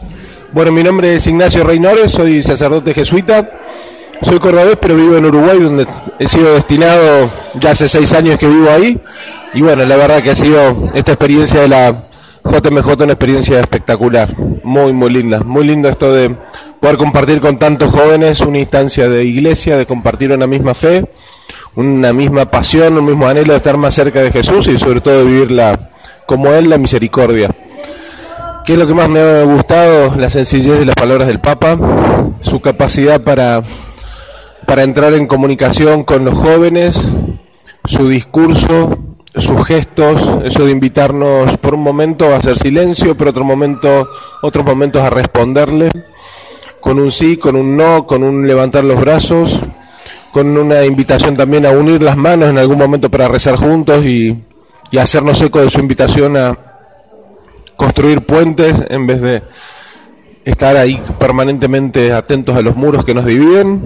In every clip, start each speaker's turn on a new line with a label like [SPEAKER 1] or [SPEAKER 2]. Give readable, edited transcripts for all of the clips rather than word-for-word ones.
[SPEAKER 1] Bueno, mi nombre es Ignacio Reynores, soy sacerdote jesuita, soy cordobés pero vivo en Uruguay, donde he sido destinado ya hace 6 años que vivo ahí, y bueno, la verdad que ha sido esta experiencia de la JMJ una experiencia espectacular, muy muy lindo esto de poder compartir con tantos jóvenes una instancia de iglesia, de compartir una misma fe, una misma pasión, un mismo anhelo de estar más cerca de Jesús y sobre todo de vivirla como Él, la misericordia. ¿Qué es lo que más me ha gustado? La sencillez de las palabras del Papa, su capacidad para entrar en comunicación con los jóvenes, su discurso, sus gestos, eso de invitarnos por un momento a hacer silencio, pero otros momentos a responderle, con un sí, con un no, con un levantar los brazos, con una invitación también a unir las manos en algún momento para rezar juntos y hacernos eco de su invitación a construir puentes en vez de estar ahí permanentemente atentos a los muros que nos dividen.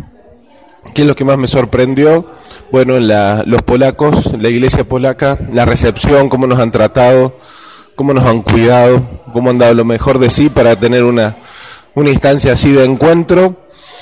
[SPEAKER 1] ¿Qué es lo que más me sorprendió? Bueno, los polacos, la iglesia polaca, la recepción, cómo nos han tratado, cómo nos han cuidado, cómo han dado lo mejor de sí para tener una instancia así de encuentro.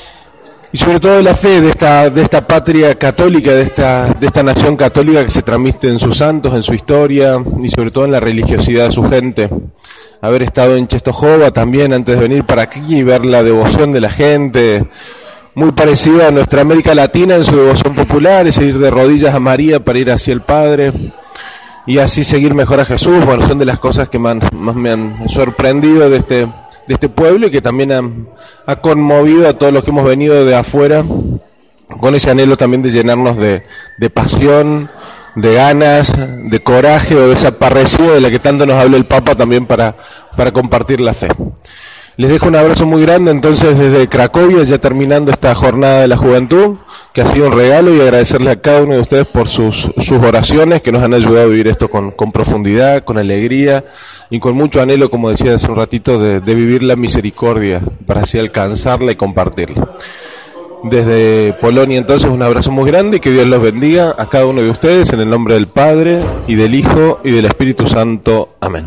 [SPEAKER 1] Y sobre todo la fe de esta patria católica, de esta nación católica que se transmite en sus santos, en su historia y sobre todo en la religiosidad de su gente. Haber estado en Czestochowa también antes de venir para aquí y ver la devoción de la gente, muy parecida a nuestra América Latina en su devoción popular, es ir de rodillas a María para ir hacia el Padre y así seguir mejor a Jesús. Bueno, son de las cosas que más me han sorprendido de este pueblo y que también ha conmovido a todos los que hemos venido de afuera con ese anhelo también de llenarnos de pasión, de ganas, de coraje o de esa parresía de la que tanto nos habla el Papa también para compartir la fe. Les dejo un abrazo muy grande entonces desde Cracovia, ya terminando esta jornada de la juventud, que ha sido un regalo, y agradecerle a cada uno de ustedes por sus oraciones que nos han ayudado a vivir esto con profundidad, con alegría y con mucho anhelo, como decía hace un ratito, de vivir la misericordia para así alcanzarla y compartirla. Desde Polonia entonces un abrazo muy grande y que Dios los bendiga a cada uno de ustedes en el nombre del Padre y del Hijo y del Espíritu Santo. Amén.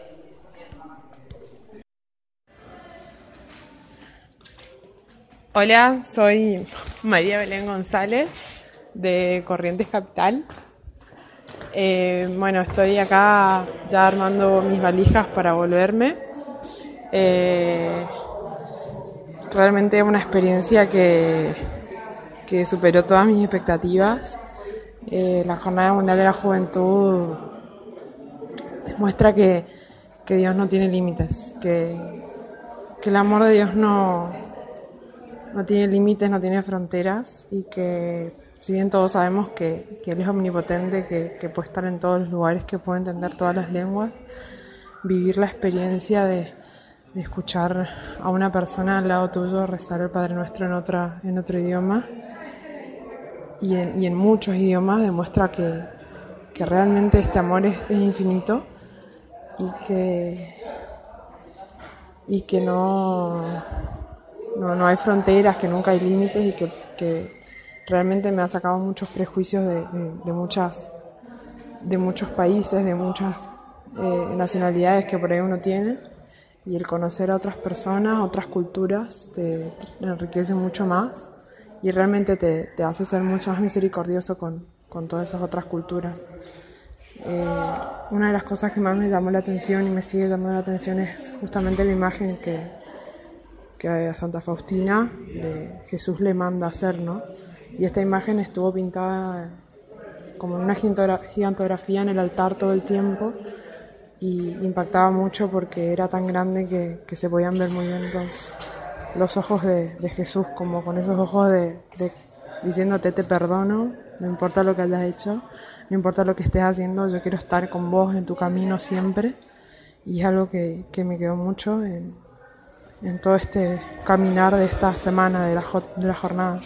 [SPEAKER 2] Hola, soy María Belén González de Corrientes Capital. Bueno, estoy acá ya armando mis valijas para volverme. Realmente es una experiencia que superó todas mis expectativas. La Jornada Mundial de la Juventud demuestra que Dios no tiene límites, que el amor de Dios no tiene límites, no tiene fronteras, y que si bien todos sabemos que Él es omnipotente, que puede estar en todos los lugares, que puede entender todas las lenguas, vivir la experiencia de escuchar a una persona al lado tuyo rezar el Padre Nuestro en otro idioma y en muchos idiomas, demuestra que realmente este amor es infinito y que no hay fronteras, que nunca hay límites, y que realmente me ha sacado muchos prejuicios de muchos países, de muchas nacionalidades que por ahí uno tiene, y el conocer a otras personas, otras culturas, te enriquece mucho más y realmente te hace ser mucho más misericordioso con todas esas otras culturas. Una de las cosas que más me llamó la atención y me sigue llamando la atención es justamente la imagen que a Santa Faustina Jesús le manda hacer, ¿no? Y esta imagen estuvo pintada como en una gigantografía en el altar todo el tiempo, y impactaba mucho porque era tan grande que se podían ver muy bien los ojos de Jesús, como con esos ojos de diciéndote: te perdono, no importa lo que hayas hecho, no importa lo que estés haciendo, yo quiero estar con vos en tu camino siempre. Y es algo que me quedó mucho en todo este caminar de esta semana de la jornada.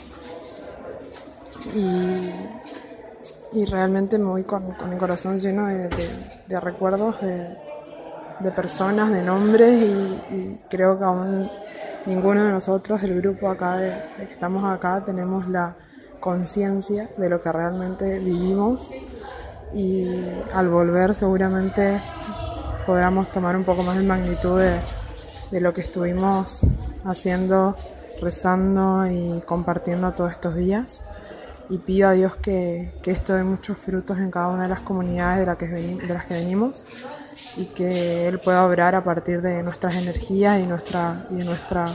[SPEAKER 2] Y realmente me voy con el corazón lleno de recuerdos, de personas, de nombres, y creo que aún ninguno de nosotros del grupo acá, de que estamos acá, tenemos la conciencia de lo que realmente vivimos, y al volver seguramente podamos tomar un poco más de magnitud de de lo que estuvimos haciendo, rezando y compartiendo todos estos días. Y pido a Dios que esto dé muchos frutos en cada una de las comunidades de las que venimos, y que Él pueda obrar a partir de nuestras energías y de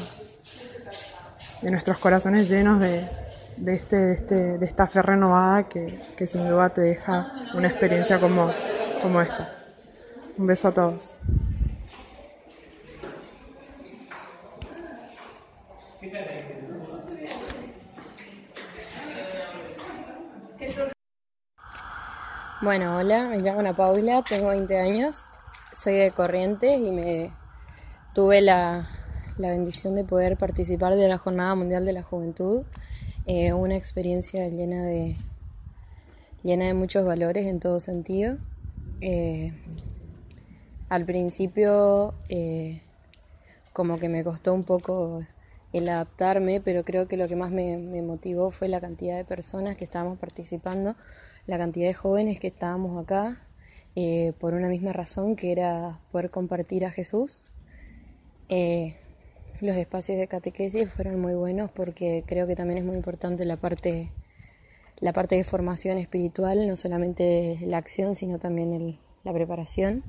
[SPEAKER 2] nuestros corazones llenos de esta fe renovada que sin duda te deja una experiencia como esta. Un beso a todos.
[SPEAKER 3] Bueno, hola, me llamo Ana Paula, tengo 20 años, soy de Corrientes y tuve la bendición de poder participar de la Jornada Mundial de la Juventud, una experiencia llena de muchos valores en todo sentido. Al principio como que me costó un poco el adaptarme, pero creo que lo que más me motivó fue la cantidad de personas que estábamos participando, la cantidad de jóvenes que estábamos acá por una misma razón, que era poder compartir a Jesús. Los espacios de catequesis fueron muy buenos porque creo que también es muy importante la parte de formación espiritual, no solamente la acción, sino también la preparación.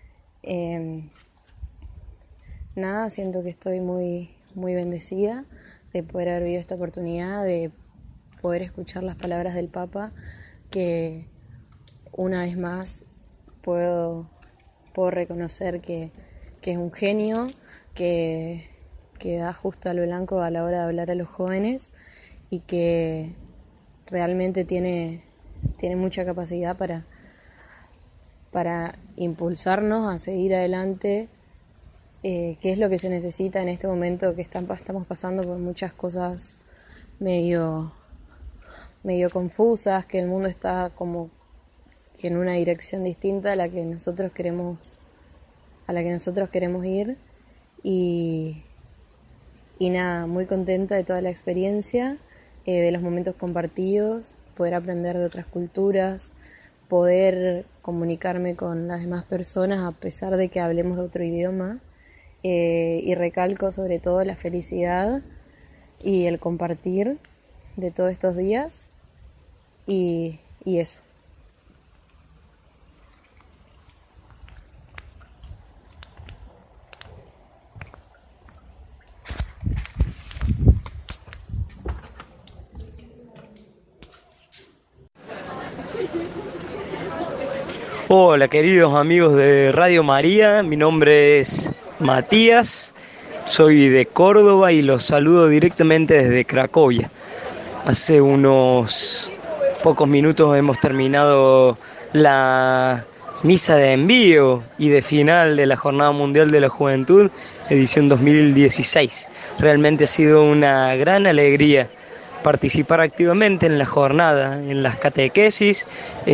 [SPEAKER 3] Siento que estoy muy, muy bendecida de poder haber vivido esta oportunidad, de poder escuchar las palabras del Papa, que una vez más puedo reconocer que es un genio, que da justo al blanco a la hora de hablar a los jóvenes y que realmente tiene mucha capacidad para impulsarnos a seguir adelante, que es lo que se necesita en este momento que estamos pasando por muchas cosas medio confusas, que el mundo está como que en una dirección distinta a la que nosotros queremos ir, y muy contenta de toda la experiencia, de los momentos compartidos, poder aprender de otras culturas, poder comunicarme con las demás personas a pesar de que hablemos de otro idioma, y recalco sobre todo la felicidad y el compartir de todos estos días y eso.
[SPEAKER 4] Hola queridos amigos de Radio María, mi nombre es Matías, soy de Córdoba y los saludo directamente desde Cracovia. Hace unos pocos minutos hemos terminado la misa de envío y de final de la Jornada Mundial de la Juventud, edición 2016. Realmente ha sido una gran alegría participar activamente en la jornada, en las catequesis,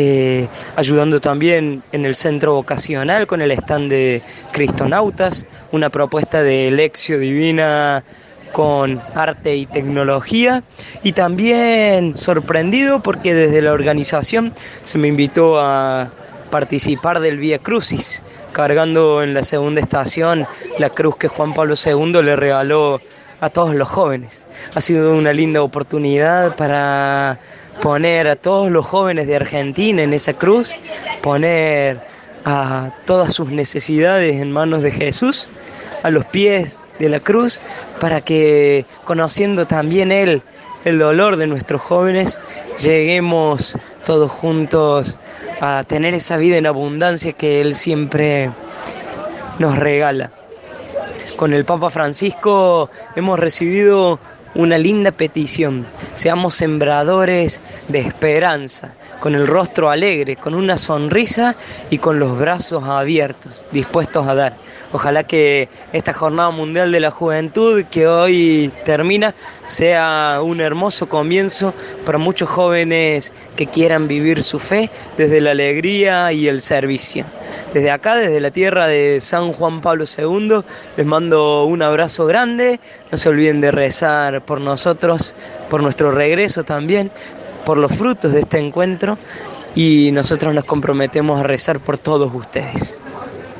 [SPEAKER 4] ayudando también en el centro vocacional con el stand de Cristonautas, una propuesta de lección divina con arte y tecnología, y también sorprendido porque desde la organización se me invitó a participar del Vía Crucis, cargando en la segunda estación la cruz que Juan Pablo II le regaló a todos los jóvenes. Ha sido una linda oportunidad para poner a todos los jóvenes de Argentina en esa cruz, poner a todas sus necesidades en manos de Jesús, a los pies de la cruz, para que, conociendo también Él el dolor de nuestros jóvenes, lleguemos todos juntos a tener esa vida en abundancia que Él siempre nos regala. Con el Papa Francisco hemos recibido una linda petición: seamos sembradores de esperanza, con el rostro alegre, con una sonrisa y con los brazos abiertos, dispuestos a dar. Ojalá que esta Jornada Mundial de la Juventud, que hoy termina, sea un hermoso comienzo para muchos jóvenes que quieran vivir su fe desde la alegría y el servicio. Desde acá, desde la tierra de San Juan Pablo II, les mando un abrazo grande. No se olviden de rezar por nosotros, por nuestro regreso también, por los frutos de este encuentro, y nosotros nos comprometemos a rezar por todos ustedes.